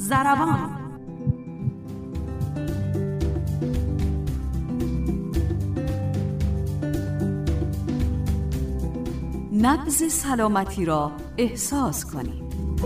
ضربان. نبض سلامتی را احساس کنید.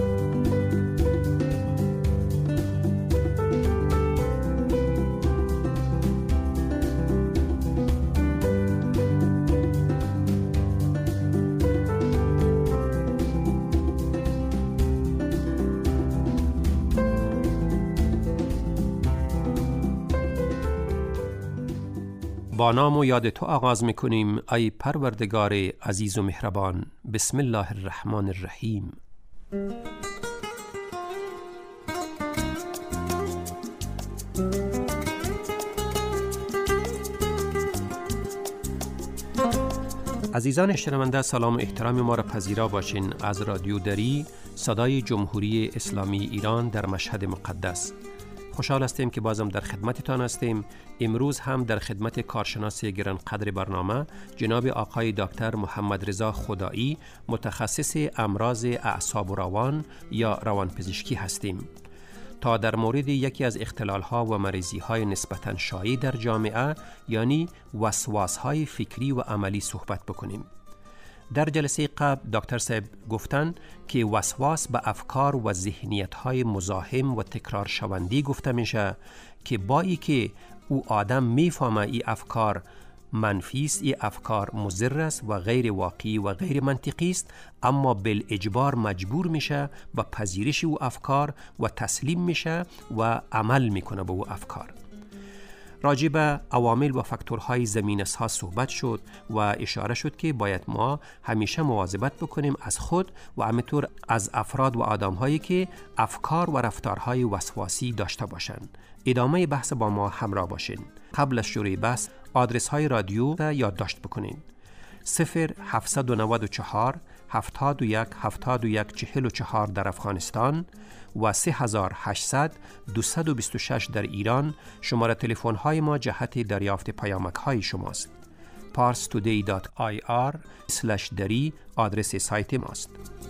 با نام و یاد تو آغاز میکنیم ای پروردگار عزیز و مهربان. بسم الله الرحمن الرحیم. عزیزان شنونده، سلام و احترام ما را پذیرا باشین از رادیو دری، صدای جمهوری اسلامی ایران در مشهد مقدس. خوشحال هستیم که بازم در خدمتتان هستیم. امروز هم در خدمت کارشناس گرانقدر برنامه جناب آقای دکتر محمد رضا خدایی، متخصص امراض اعصاب و روان یا روانپزشکی هستیم تا در مورد یکی از اختلال‌ها و مریضی‌های نسبتاً شایع در جامعه یعنی وسواس‌های فکری و عملی صحبت بکنیم. در جلسه قبل دکتر صاحب گفتن که وسواس به افکار و ذهنیت‌های مزاحم و تکرار شوندی گفته میشه که با ای که او آدم میفهمه ای افکار منفی است، ای افکار مضر است و غیر واقعی و غیر منطقی است، اما بالاجبار مجبور میشه به پذیرش او افکار و تسلیم میشه و عمل میکنه به او افکار. راجع به عوامل و فاکتورهای زمینه‌ساز صحبت شد و اشاره شد که باید ما همیشه مواظبت بکنیم از خود و همینطور از افراد و آدم‌هایی که افکار و رفتارهای وسواسی داشته باشند. ادامه بحث با ما همراه باشین. قبل از شروع بحث آدرس‌های رادیو را یادداشت بکنین: 0794 71 71 44 در افغانستان و 3800 226 در ایران. شماره تلفن های ما جهت دریافت پیامک های شماست. parstoday.ir/dari آدرس سایت ماست.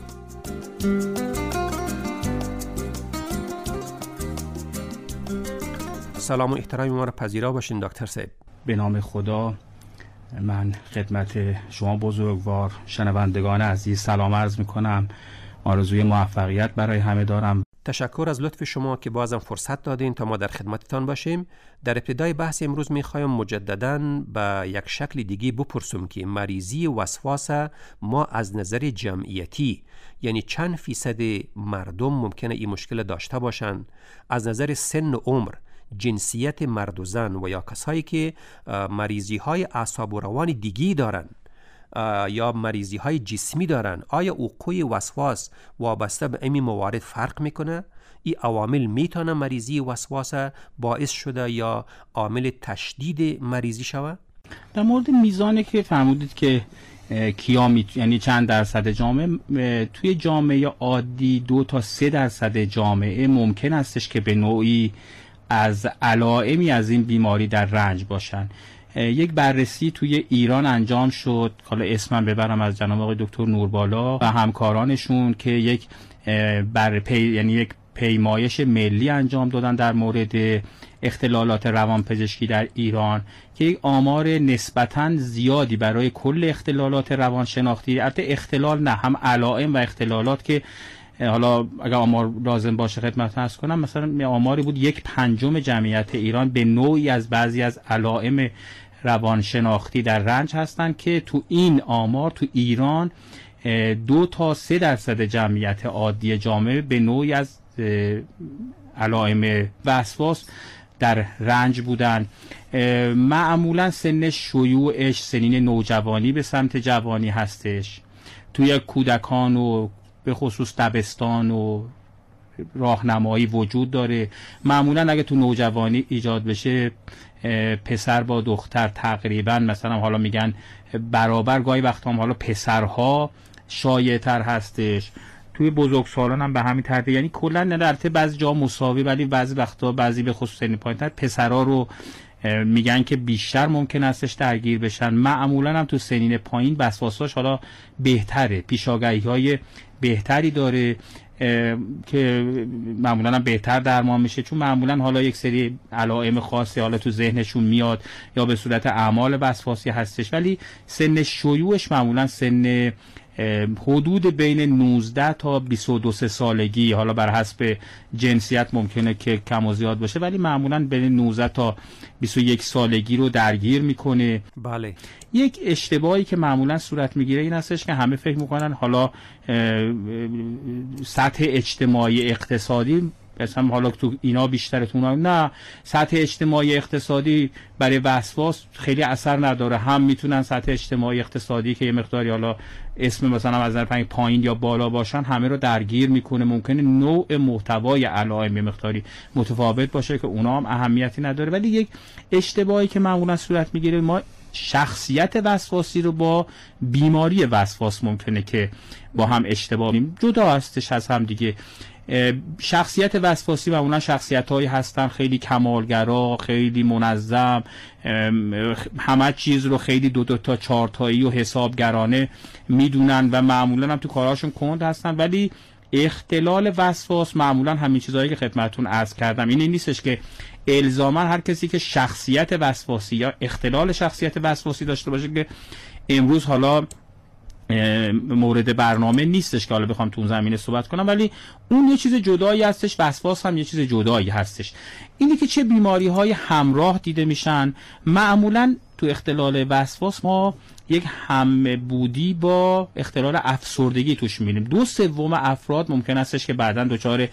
سلام و احترام ما را پذیرا باشین دکتر صاحب. به نام خدا، من خدمت شما بزرگوار شنوندگان عزیز سلام عرض میکنم. آرزوی موفقیت برای همه دارم. تشکر از لطف شما که بازم فرصت دادین تا ما در خدمتتان باشیم. در ابتدای بحث امروز میخوایم مجدداً به یک شکل دیگه بپرسم که مریضی وسواس ما از نظر جمعیتی یعنی چند فیصد مردم ممکنه این مشکل داشته باشند؟ از نظر سن و عمر، جنسیت مرد و زن و یا کسایی که مریضی های اعصاب و روان دیگی دارن یا مریضی های جسمی دارن، آیا وقوع وسواس وابسته به این موارد فرق میکنه؟ این عوامل میتونه مریضی وسواس باعث شده یا عامل تشدید مریضی شوه؟ در مورد میزانی که فرمودید که یعنی چند درصد جامعه، توی جامعه عادی 2 تا 3% جامعه ممکن استش که به نوعی از علائمی از این بیماری در رنج باشن. یک بررسی توی ایران انجام شد، حالا اسمم ببرم، از جناب آقای دکتر نوربالا و همکارانشون که یک یعنی یک پیمایش ملی انجام دادن در مورد اختلالات روانپزشکی در ایران که یک آمار نسبتاً زیادی برای کل اختلالات روانشناختی، البته اختلال نه، هم علائم و اختلالات که حالا اگر آمار لازم باشه خدمت عرض کنم، مثلا آماری بود 1/5 جمعیت ایران به نوعی از بعضی از علائم روانشناختی در رنج هستن که تو این آمار تو ایران 2 تا 3% جمعیت عادی جامعه به نوعی از علائم وسواس در رنج بودن. معمولا سن شیوعش سنین نوجوانی به سمت جوانی هستش. توی کودکان و به خصوص دبستان و راهنمایی وجود داره. معمولا اگه تو نوجوانی ایجاد بشه، پسر با دختر تقریبا مثلا حالا میگن برابر، گاهی وقتا هم حالا پسرها شایع تر هستش. توی بزرگسالان هم به همین ترتیب، یعنی کلا البته بعضی جا مساوی، ولی بعضی وقتا بعضی به خصوص سن پایین‌تر پسرها رو میگن که بیشتر ممکن استش درگیر بشن. معمولا هم تو سنین پایین وسواساش حالا بهتره، پیشاگاهی‌های بهتری داره. که معمولا هم بهتر درمان میشه، چون معمولا حالا یک سری علائم خاصی حالا تو ذهنشون میاد یا به صورت اعمال وسواسی هستش، ولی سن شیوعش معمولا سن حدود بین 19 تا 22 سالگی، حالا بر حسب جنسیت ممکنه که کم و زیاد باشه، ولی معمولا بین 19 تا 21 سالگی رو درگیر میکنه. بله. یک اشتباهی که معمولا صورت میگیره این هستش که همه فکر میکنن حالا سطح اجتماعی اقتصادی مثلا حالا تو اینا بیشترتون، نه، سطح اجتماعی اقتصادی برای وسواس خیلی اثر نداره. هم میتونن سطح اجتماعی اقتصادی که یه مقداری حالا اسم مثلا از نظر پایین یا بالا باشن همه رو درگیر میکنه. ممکنه نوع محتوای علائم یه مقداری متفاوت باشه که اونا هم اهمیتی نداره، ولی یک اشتباهی که معمولا صورت میگیره، ما شخصیت وسواسی رو با بیماری وسواس ممکنه که با هم اشتباه کنیم، جدا هستش از هم دیگه. شخصیت وسواسی معمولا شخصیت‌هایی هستن خیلی کمالگرا، خیلی منظم، همه چیز رو خیلی دو تا چارتایی و حسابگرانه میدونن و معمولا هم تو کارهاشون کند هستن. ولی اختلال وسواس معمولا همین چیزهایی که خدمتتون عرض کردم، این نیستش که الزاما هر کسی که شخصیت وسواسی یا اختلال شخصیت وسواسی داشته باشه که امروز حالا مورد برنامه نیستش که حالا بخوام تو اون زمینه صحبت کنم، ولی اون یه چیز جدایی هستش، وسواس هم یه چیز جدایی هستش. اینی که چه بیماری های همراه دیده میشن. معمولا تو اختلال وسواس ما یک همبودی با اختلال افسردگی توش میبینیم. 2/3 افراد ممکن استش که بعداً دچار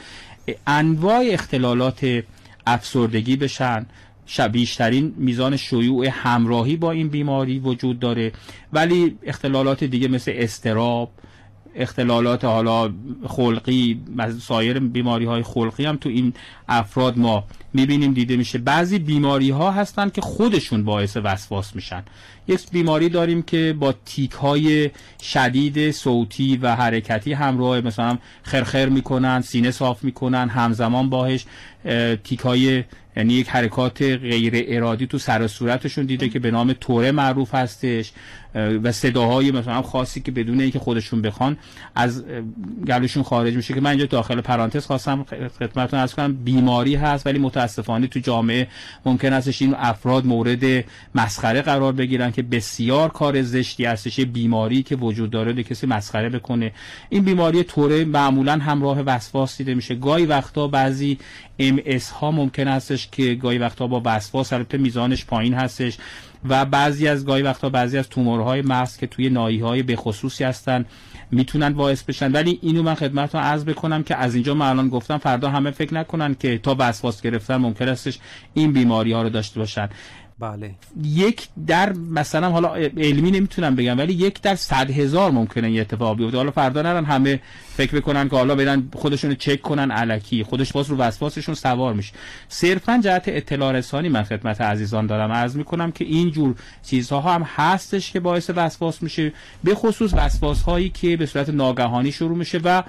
انواع اختلالات افسردگی بشن. بیشترین میزان شیوع همراهی با این بیماری وجود داره، ولی اختلالات دیگه مثل اضطراب، اختلالات حالا خلقی، سایر بیماری های خلقی هم تو این افراد ما میبینیم دیده میشه. بعضی بیماری ها هستن که خودشون باعث وسواس میشن. یک بیماری داریم که با تیک های شدید صوتی و حرکتی همراه، مثلا خرخر میکنن، سینه صاف میکنن، همزمان باهش تیک های، یعنی یک حرکات غیر ارادی تو سر و صورتشون دیده که به نام توره معروف هستش و صداهای مثلا خاصی که بدون اینکه خودشون بخوان از گلوشون خارج میشه، که من اینجا داخل پرانتز خواستم خدمتتون عرض کنم بیماری هست، ولی متاسفانه تو جامعه ممکن هستش این افراد مورد مسخره قرار بگیرن که بسیار کار زشتی هستش، بیماری که وجود داره کسی مسخره بکنه. این بیماری توره معمولا همراه وسواس دیده میشه. گاهی وقتا بعضی MS ها ممکن هستش که گاهی وقتا با وسواس، البته میزانش پایین هستش، و بعضی از تومورهای مغز که توی ناحیه‌های به خصوصی هستن میتونن باعث بشن. ولی اینو من خدمتتون عرض بکنم که از اینجا من الان گفتم، فردا همه فکر نکنن که تا وسواس گرفتن ممکن هستش این بیماری ها رو داشته باشن. بله. یک در مثلا حالا علمی نمیتونم بگم، ولی 1 در 100,000 ممکنه یه اتفاق بیفته. حالا فردا نرن همه فکر بکنن که حالا برن خودشونو چک کنن الکی، خودش باز رو وسواسشون سوار میشه. صرفا جهت اطلاع رسانی من خدمت عزیزان دارم عرض میکنم که این جور چیزها هم هستش که باعث وسواس میشه، به خصوص وسواس هایی که به صورت ناگهانی شروع میشه. و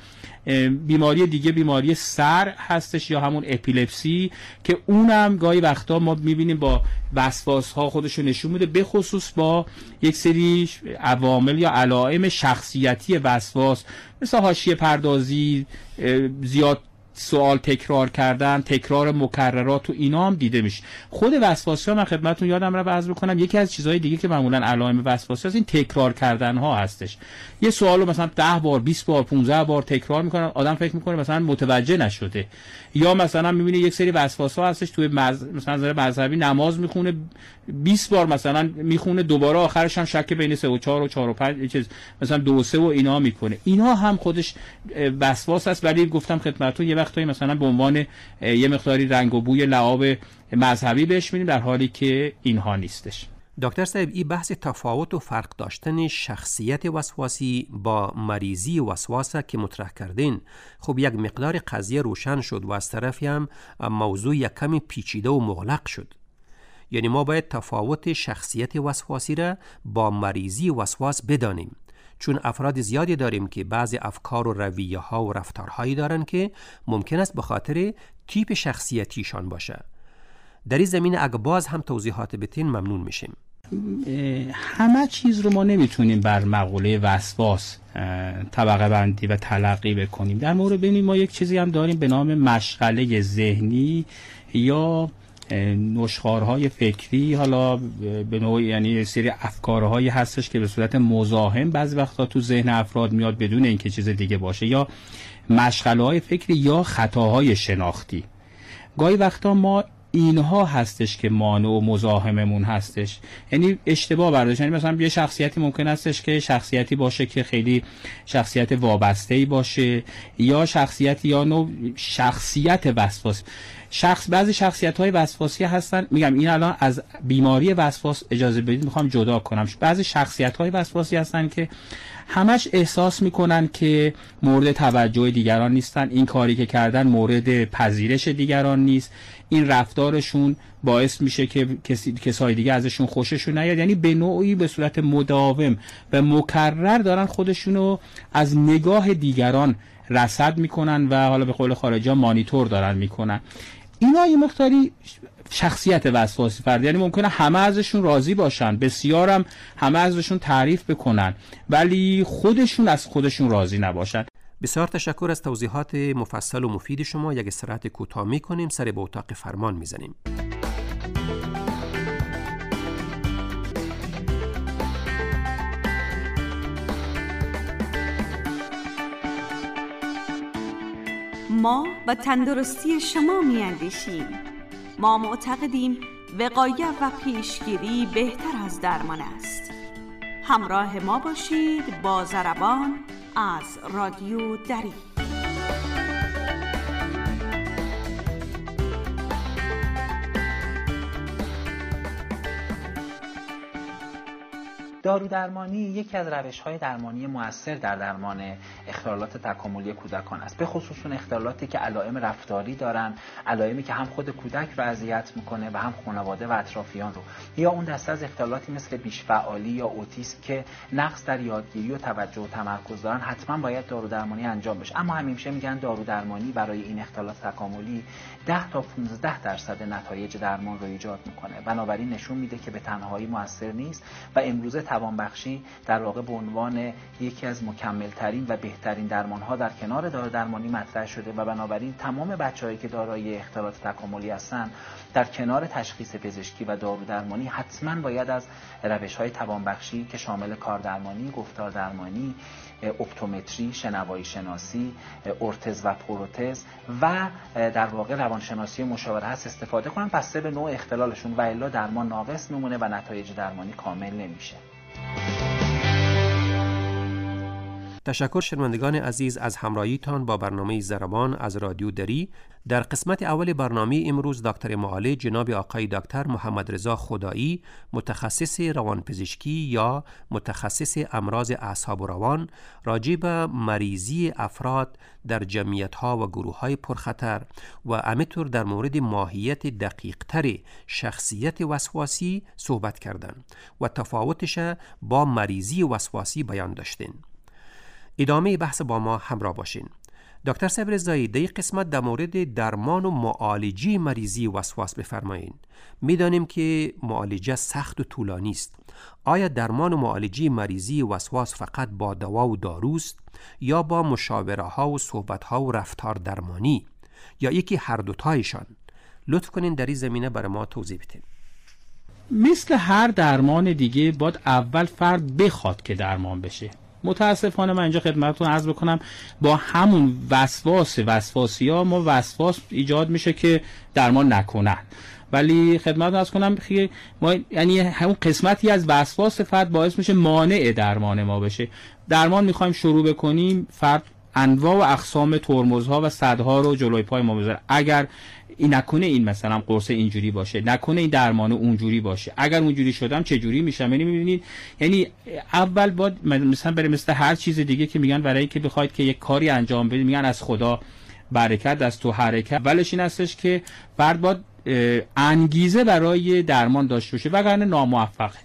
بیماری دیگه بیماری سر هستش یا همون اپیلپسی، که اونم گاهی وقتا ما میبینیم با وسواس ها خودشو نشون میده، به خصوص با یک سری عوامل یا علائم شخصیتی وسواس مثل حاشیه پردازی، زیاد سوال تکرار کردن، تکرار مکررات و اینا هم دیده میشه. خود وسواسی ها من خدمتتون یادم رفت عرض بکنم، یکی از چیزهای دیگه که معمولا علائم وسواسی هست این تکرار کردن ها هستش. یه سوالو مثلا 10 بار 20 بار 15 بار تکرار میکنن، آدم فکر میکنه مثلا متوجه نشده. یا مثلا میبینه یک سری وسواس ها هستش توی مثلا نظر مذهبی نماز میخونه 20 بار مثلا میخونه، دوباره آخرش هم شک بین 3 و 4 و 4 و 5 چیز مثلا 2 و 3 و اینا میکنه. اینا هم خودش وسواس است. ولی گفتم خدمتتون یه وقتایی مثلا به عنوان یه مقداری رنگ و بوی لعاب مذهبی بهش می‌بینیم، در حالی که اینها نیستش. دکتر صاحب، این بحث تفاوت و فرق داشتن شخصیت وسواسی با مریضی وسواسه که مطرح کردین، خب یک مقدار قضیه روشن شد و از طرفی هم موضوع یک کمی پیچیده و مغلق شد. یعنی ما باید تفاوت شخصیت وسواسی را با مریضی وسواس بدانیم، چون افراد زیادی داریم که بعضی افکار و رویه ها و رفتارهایی دارن که ممکن است به خاطر تیپ شخصیتیشان باشه. در این زمینه اگه باز هم توضیحات بتین ممنون میشیم. همه چیز رو ما نمیتونیم بر مقوله وسواس طبقه بندی و تلقی بکنیم. در مورد ببینید ما یک چیزی هم داریم به نام مشغله ذهنی یا نشخوارهای فکری، حالا به نوعی یعنی سری افکارهایی هستش که به صورت مزاحم بعضی وقتا تو ذهن افراد میاد بدون اینکه چیز دیگه باشه، یا مشغله‌های فکری یا خطاهای شناختی. گاهی وقتا ما اینها هستش که مانع و مزاحممون هستش، یعنی اشتباه برداشت. یعنی مثلا یه شخصیتی ممکن هستش که شخصیتی باشه که خیلی شخصیت وابسته‌ای باشه، یا شخصیت یا نوع شخصیت وسواسی. بعضی شخصیت‌های وسواسی هستن، میگم این الان از بیماری وسواس اجازه بدید میخوام جدا کنم. بعضی شخصیت‌های وسواسی هستن که همش احساس میکنن که مورد توجه دیگران نیستن، این کاری که کردن مورد پذیرش دیگران نیست، این رفتارشون باعث میشه که کسای دیگه ازشون خوششون نیاد. یعنی به نوعی به صورت مداوم و مکرر دارن خودشونو از نگاه دیگران رصد میکنن و حالا به قول خارجی‌ها مانیتور دارن میکنن. اینا یه مقداری شخصیت وسواسی فرد، یعنی ممکنه همه ازشون راضی باشن، بسیارم همه ازشون تعریف بکنن، ولی خودشون از خودشون راضی نباشن. بسیار تشکر از توضیحات مفصل و مفید شما. یک استراحت کوتاه می‌کنیم، سر به اتاق فرمان می‌زنیم. ما و تندرستی شما می‌اندیشیم. ما معتقدیم وقایت و پیشگیری بهتر از درمان است. همراه ما باشید با ضربان از رادیو دری. دارودرمانی یکی از روش‌های درمانی مؤثر در درمان اختلالات تکاملی کودکان است، به خصوص اون اختلالاتی که علائم رفتاری دارن، علائمی که هم خود کودک رو اذیت میکنه و هم خانواده و اطرافیان رو، یا اون دسته از اختلالاتی مثل بیش‌فعالی یا اوتیسم که نقص در یادگیری و توجه و تمرکز دارن، حتما باید دارودرمانی انجام بشه. اما همیشه میگن دارودرمانی برای این اختلالات تکاملی 10 تا 15% نتایج درمان رو ایجاد میکنه، بنابراین نشون میده که به تنهایی مؤثر نیست و امروزه توانبخشی در واقع به عنوان یکی از مکمل‌ترین و بهترین درمان‌ها در کنار دارودرمانی مطرح شده و بنابراین تمام بچه‌هایی که دارای اختلالات تکاملی هستن در کنار تشخیص پزشکی و دارودرمانی حتما باید از روش‌های توانبخشی که شامل کاردرمانی، گفتار درمانی، اپتومتری، شنوایی شناسی، ارتز و پروتز و در واقع روانشناسی مشاوره هست استفاده کنن، بسته به نوع اختلالشون، و الا درمان ناقص میمونه و نتایج درمانی کامل نمیشه. تشکر شنوندگان عزیز از همراهیتان با برنامه ضربان از رادیو دری. در قسمت اول برنامه امروز دکتر معالج جناب آقای دکتر محمد رضا خدایی، متخصص روانپزشکی یا متخصص امراض اعصاب و روان، راجع به مریضی افراد در جمعیت‌ها و گروه‌های پرخطر و همینطور در مورد ماهیت دقیق‌تر شخصیت وسواسی صحبت کردند و تفاوتش با مریضی وسواسی بیان داشتین. ادامه بحث با ما همراه باشین. دکتر صاحب رضایی، در این قسمت در مورد درمان و معالجه مریضی وسواس بفرمایید. میدانیم که معالجه سخت و طولانی است. آیا درمان و معالجه مریضی وسواس فقط با دوا و داروست یا با مشاوره ها و صحبت ها و رفتار درمانی یا یکی هر دوتایشان؟ لطف کنین در این زمینه برای ما توضیح بدین. مثل هر درمان دیگه باید اول فرد بخواد که درمان بشه. متاسفانه من اینجا خدمتتون عرض بکنم با همون وسواسی ها ما وسواس ایجاد میشه که درمان نکنن، ولی خدمتتون عرض کنم ما یعنی همون قسمتی از وسواس فرد باعث میشه مانع درمان ما بشه. درمان میخوایم شروع بکنیم، فرد انواع و اقسام ترمزها و صدها رو جلوی پای ما بذاره. اگر این نکنه این مثلا قرص اینجوری باشه، نکنه این درمان اونجوری باشه، اگر اونجوری شدم چه جوری میشم. یعنی میبینید، یعنی اول باید مثلا برای مثل هر چیز دیگه که میگن برای اینکه بخواید که یک کاری انجام بدید میگن از خدا برکت، از تو حرکت. اولش این هستش که فرد باید انگیزه برای درمان داشته باشه وگرنه ناموفقه.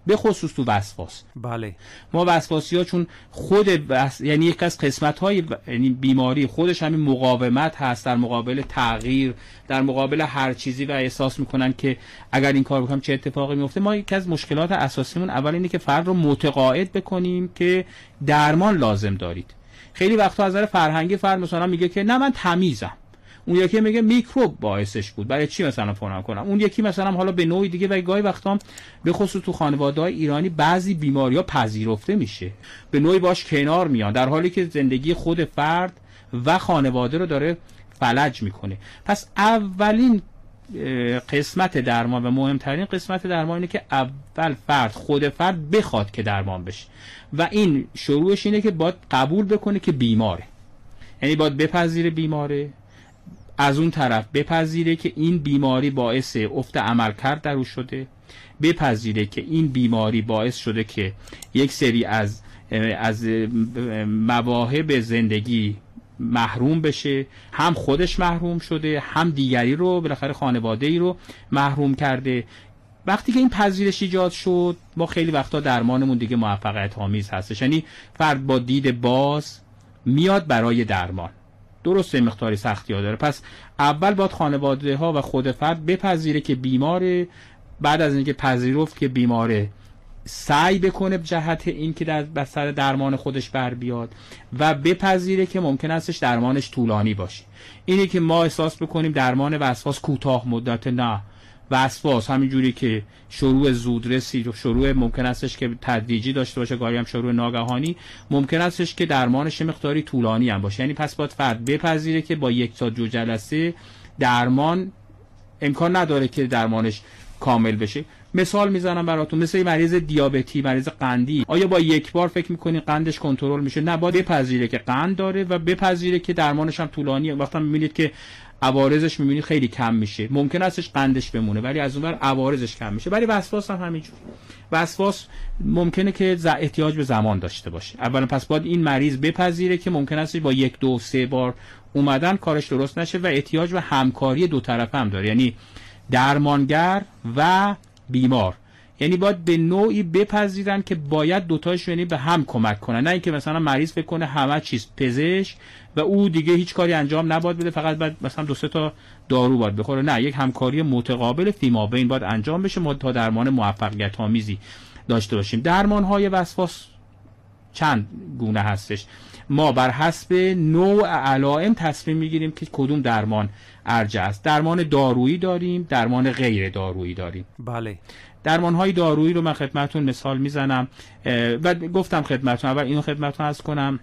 به خصوص تو وسواس. بله. ما وسواسی‌ها چون یعنی یک از قسمت‌های یعنی بیماری خودش همین مقاومت هست در مقابل تغییر، در مقابل هر چیزی و احساس میکنن که اگر این کار بکنم چه اتفاقی میفته. ما یک از مشکلات اساسیمون اول اینه که فرد رو متقاعد بکنیم که درمان لازم دارید. خیلی وقتا از نظر فرهنگی فرد مثلا میگه که نه من تمیزم، اون یکی میگه میکروب باعثش بود، برای چی مثلا فلان کنم، اون یکی مثلا حالا به نوعی دیگه. و گاهی وقتا به خصوص تو خانواده‌های ایرانی بعضی بیماری‌ها پذیرفته میشه، به نوعی باش کنار میان، در حالی که زندگی خود فرد و خانواده رو داره فلج میکنه. پس اولین قسمت درمان و مهمترین قسمت درمان اینه که اول خود فرد بخواد که درمان بشه و این شروعش اینه که باید قبول بکنه که بیماره، یعنی باید بپذیره بیماره، از اون طرف بپذیره که این بیماری باعث افت عملکرد در او شده، بپذیره که این بیماری باعث شده که یک سری از مواهب زندگی محروم بشه، هم خودش محروم شده، هم دیگری رو بالاخره خانواده‌ای رو محروم کرده. وقتی که این پذیرش ایجاد شد، ما خیلی وقتا درمانمون دیگه موفقیت آمیز هستش، یعنی فرد با دید باز میاد برای درمان. درسته مقداری سختی‌ها داره، پس اول باید خانواده ها و خود فرد بپذیره که بیماره، بعد از اینکه پذیرفت که بیماره سعی بکنه جهت این که در بستر درمان خودش بر بیاد و بپذیره که ممکن استش درمانش طولانی باشه. اینی که ما احساس بکنیم درمان وسواس کوتاه مدت، نه، وسواس همینجوری که شروع زودرسی، شروع ممکن استش که تدریجی داشته باشه، گاهی هم شروع ناگهانی، ممکن استش که درمانش مقداری طولانی هم باشه. یعنی پس باید فرد بپذیره که با 1 تا 2 جلسه درمان امکان نداره که درمانش کامل بشه. مثال میزنم براتون، مثل مریض دیابتی، مریض قندی، آیا با یک بار فکر میکنین قندش کنترل میشه؟ نه، باید بپذیره که قند داره و بپذیره که درمانش هم طولانیه. وقتی میبینید که عوارضش میبینید خیلی کم میشه، ممکن استش قندش بمونه ولی از اونور عوارضش کم میشه. ولی وسواس هم همینجور، وسواس ممکنه که احتیاج به زمان داشته باشه. اولا پس باید این مریض بپذیره که ممکن است با 1 2 3 بار اومدن کارش درست نشه و احتیاج به همکاری دو طرفه هم داره، یعنی درمانگر و بیمار. یعنی باید به نوعی بپذیرن که باید دوتایشون یعنی به هم کمک کنن، نه اینکه مثلا مریض فکر کنه همه چیز پزشک و او دیگه هیچ کاری انجام نباید بده، فقط باید مثلا 2 3 تا دارو باید بخوره. نه، یک همکاری متقابل فیما بین باید انجام بشه ما تا درمان موفقیت آمیزی داشته باشیم. درمان های وسواس چند گونه هستش، ما بر حسب نوع علائم تصمیم میگیریم که کدوم درمان ارجح است. درمان دارویی داریم، درمان غیر دارویی داریم. بله. درمان‌های دارویی رو من خدمتتون مثال میزنم و گفتم خدمتتون، اول اینو خدمتتون عرض کنم،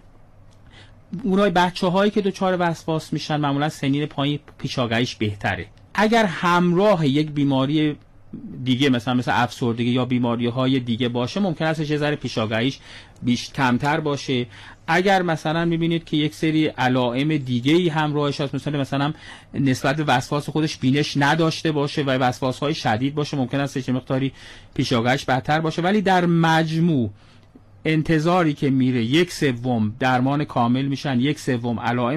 اونای بچه‌هایی که دچار وسواس میشن معمولا سنین پایین پیشاگریش بهتره. اگر همراه یک بیماری دیگه مثلا افسردگی یا بیماری‌های دیگه باشه، ممکن است یه ذره پیشاگریش کمتر باشه. اگر مثلا می‌بینید که یک سری علائم دیگه‌ای همراهش هست، مثلا نسبت به وسواس خودش بینش نداشته باشه و وسواس‌های شدید باشه، ممکن است چه مقداری پیشاگریش بهتر باشه. ولی در مجموع انتظاری که میره 1/3 درمان کامل میشن، 1/3 علائم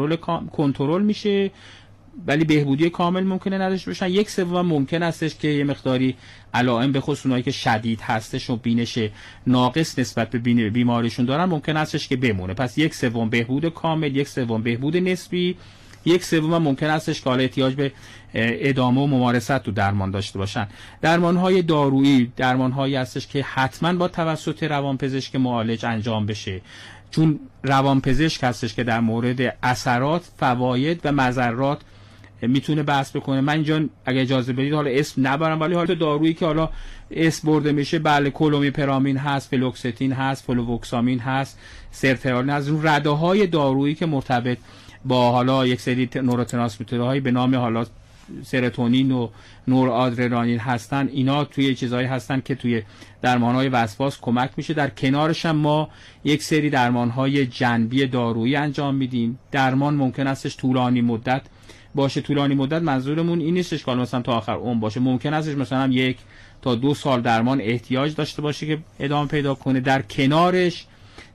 کنترل میشه ولی بهبودی کامل ممکنه نداشته باشن، 1/3 ممکن استش که یه مقداری علائم به خصوص اونایی که شدید هستش و بینش ناقص نسبت به بیماریشون دارن ممکن استش که بمونه. پس 1/3 بهبود کامل، 1/3 بهبود نسبی، 1/3 ممکن استش که حالا احتیاج به ادامه و ممارست تو درمان داشته باشن. درمان‌های دارویی درمان‌هایی هستش که حتما با توسط روانپزشک معالج انجام بشه، چون روانپزشک هستش که در مورد اثرات، فواید و مضرات میتونه بحث بکنه. من اینجا اگه اجازه بدید حالا اسم نبرم، ولی حالا دارویی که حالا اسم برده میشه، بله، کلومیپرامین هست، فلوکستین هست، فلووکسامین هست، سرترالین هست. اون رده‌های دارویی که مرتبط با حالا یک سری نوروترانسمیترهای به نام حالا سرتونین و نورآدرنالین هستن، اینا توی چیزایی هستن که توی درمان‌های وسواس کمک میشه. در کنارش هم ما یک سری درمان‌های جنبی دارویی انجام میدیم. درمان ممکن استش طولانی مدت باشه. طولانی مدت منظورمون این نیستش که مثلا تا آخر عمر باشه، ممکن استش مثلا 1 تا 2 سال درمان احتیاج داشته باشه که ادامه پیدا کنه. در کنارش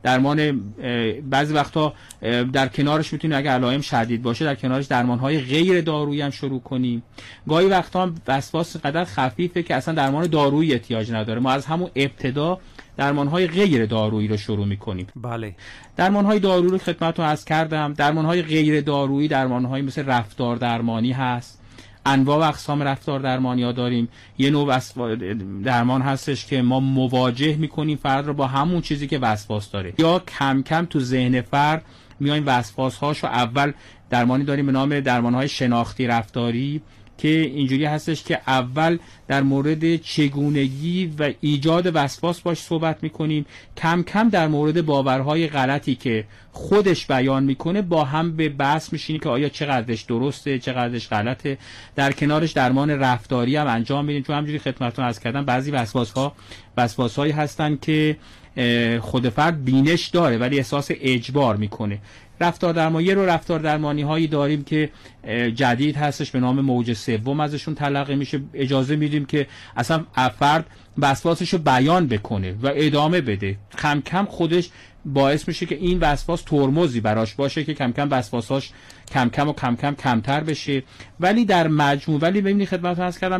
درمان بعضی وقتا در کنارش میتونیم اگه علائم شدید باشه در کنارش درمان‌های غیر دارویی هم شروع کنیم. گاهی وقتا هم وسواس قدر خفیفه که اصلا درمان دارویی احتیاج نداره، ما از همون ابتدا درمان‌های غیر دارویی رو شروع می‌کنیم. بله. درمان‌های دارویی رو خدمتتون عرض کردم. درمان‌های غیر دارویی درمان‌های مثل رفتار درمانی هست. انواع و اقسام رفتار درمانی‌ها داریم. یه نوع درمان هستش که ما مواجه می‌کنیم فرد رو با همون چیزی که وسواس داره، یا کم کم تو ذهن فرد میایم وسواس‌هاشو. اول درمانی داریم به نام درمان‌های شناختی رفتاری که اینجوری هستش که اول در مورد چگونگی و ایجاد وسواس باش صحبت میکنیم، کم کم در مورد باورهای غلطی که خودش بیان میکنه با هم به بحث میشینی که آیا چقدرش درسته چقدرش غلطه. در کنارش درمان رفتاری هم انجام میدیم، چون همجوری خدمتتون عرض کردم بعضی وسواس‌هایی هستن که خود فرد بینش داره ولی احساس اجبار میکنه. رفتار درمانی هایی داریم که جدید هستش به نام موج سوم ازشون تلقی میشه، اجازه میدیم که اصلا فرد وسواسشو بیان بکنه و ادامه بده. کم کم خودش باعث میشه که این وسواس ترمزی براش باشه که کم کم وسواساش کم کم کمتر بشه. ولی در مجموع ببینید خدمتتون عرض کردم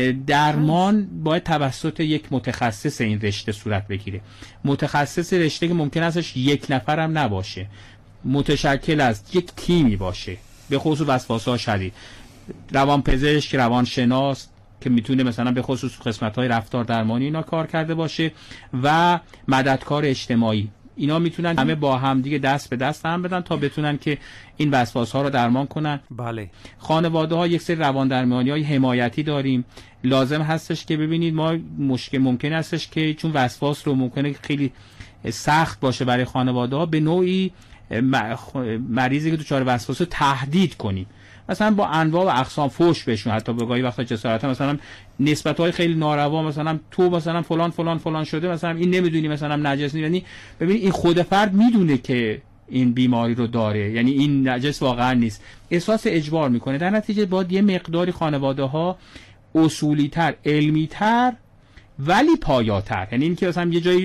درمان باید توسط یک متخصص این رشته صورت بگیره. متخصص رشته که ممکن استش یک نفر هم نباشه، متشکل از یک تیمی باشه، به خصوص وسواس‌ها شدید، روانپزشک، روانشناس که میتونه مثلا به خصوص قسمت‌های رفتار درمانی اینا کار کرده باشه و مددکار اجتماعی. اینا میتونن همه با هم دیگه دست به دست هم بدن تا بتونن که این وسواس‌ها رو درمان کنن. بله. خانواده‌ها یک سری رواندرمانی‌های حمایتی داریم. لازم هستش که ببینید ما مشکل ممکن هستش که چون وسواس رو ممکنه خیلی سخت باشه برای خانواده‌ها، به نوعی مریضی که دچار وسواس رو تهدید کنیم، مثلا با انواع و اقسام فحش بهشون، حتی به گاهی وقتا جسارتا مثلا نسبت‌های خیلی ناروا، مثلا تو مثلا فلان شده، مثلا این نمیدونی مثلا نجس، یعنی ببینید این خود فرد میدونه که این بیماری رو داره، یعنی این نجس واقعا نیست، احساس اجبار میکنه. در نتیجه باید یه مقداری خانواده‌ها اصولی‌تر، علمی‌تر ولی پایاتر، یعنی این که مثلا یه جایی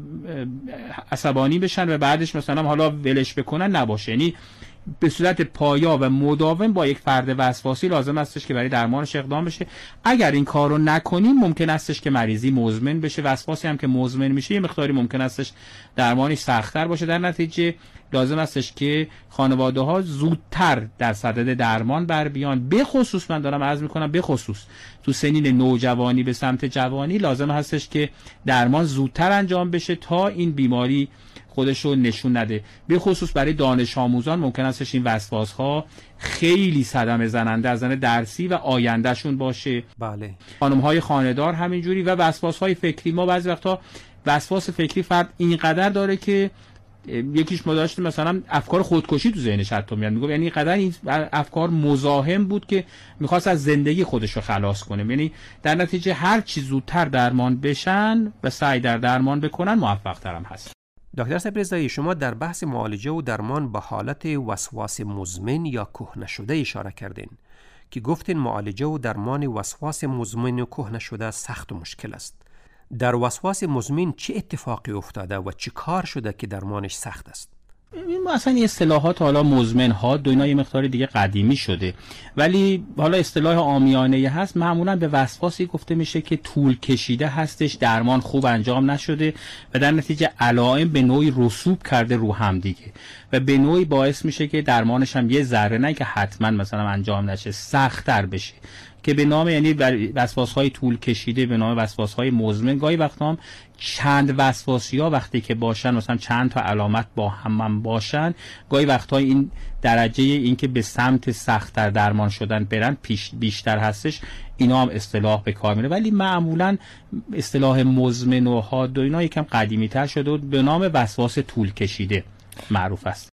عصبانی بشن و بعدش مثلا حالا ولش بکنن نباشه، یعنی به صورت پایا و مداوم با یک فرد وسواسی لازم استش که برای درمانش اقدام بشه. اگر این کار رو نکنیم ممکن استش که مریضی مزمن بشه. وسواسی هم که مزمن میشه یه مقداری ممکن استش درمانش سخت‌تر باشه. در نتیجه لازم استش که خانواده‌ها زودتر در صدد درمان بر بیان. به خصوص من دارم عرض میکنم به خصوص تو سنین نوجوانی به سمت جوانی لازم هستش که درمان زودتر انجام بشه تا این بیماری خودش رو نشون نده. به خصوص برای دانش آموزان ممکن استش این وسواس‌ها خیلی صدمه زننده از نظر درسی و آیندهشون باشه. بله. خانم‌های خانه‌دار همینجوری. و وسواس‌های فکری، ما بعضی وقتا وسواس فکری فرد اینقدر داره که یکیش ما داشتیم مثلا افکار خودکشی تو ذهنش حتی میاد، میگه یعنی اینقدر این افکار مزاحم بود که میخواست از زندگی خودش رو خلاص کنه. یعنی در نتیجه هر چی زودتر درمان بشن و سعی در درمان بکنن موفق تر هم هست. دکتر صبری‌زایی، شما در بحث معالجه و درمان به حالت وسواس مزمن یا کهنه شده اشاره کردین که گفتین معالجه و درمان وسواس مزمن و کهنه شده سخت و مشکل است. در وسواس مزمن چه اتفاقی افتاده و چه کار شده که درمانش سخت است؟ این اصلا این اصطلاحات حالا مزمن ها دو اینا یه مقدار دیگه قدیمی شده، ولی حالا اصطلاح عامیانه هست. معمولا به وسواسی گفته میشه که طول کشیده هستش، درمان خوب انجام نشده و در نتیجه علائم به نوعی رسوب کرده رو هم دیگه و به نوعی باعث میشه که درمانش هم یه ذره نه که حتما مثلا انجام نشه، سخت‌تر بشه، که به نام یعنی وسواس‌های طول کشیده به نام وسواس‌های مزمن. گاهی وقتا هم چند وسواسی‌ها وقتی که باشن، مثلا چند تا علامت با هم باشن، گاهی وقتا این درجه این که به سمت سخت‌تر درمان شدن برن بیشتر هستش. اینا هم اصطلاح به کار میره، ولی معمولا اصطلاح مزمن و حاد و اینا یکم قدیمی‌تر شده و به نام وسواس طول کشیده معروف است.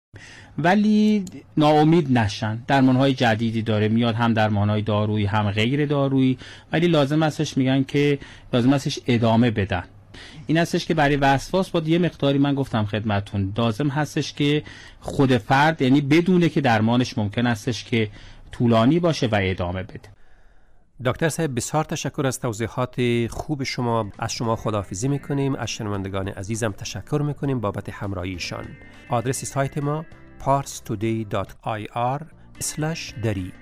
ولی ناامید نشن، درمان‌های جدیدی داره میاد، هم درمان‌های دارویی هم غیر دارویی، ولی لازم هستش میگن که لازم هستش ادامه بدن. این هستش که برای وسواس باید یه مقداری من گفتم خدمتون لازم هستش که خود فرد یعنی بدونه که درمانش ممکن هستش که طولانی باشه و ادامه بده. دکتر صاحب بسیار تشکر از توضیحات خوب شما. از شما خداحافظی میکنیم. از شنوندگان عزیزم تشکر میکنیم بابت همراهیشان. آدرس سایت ما parstoday.ir/dari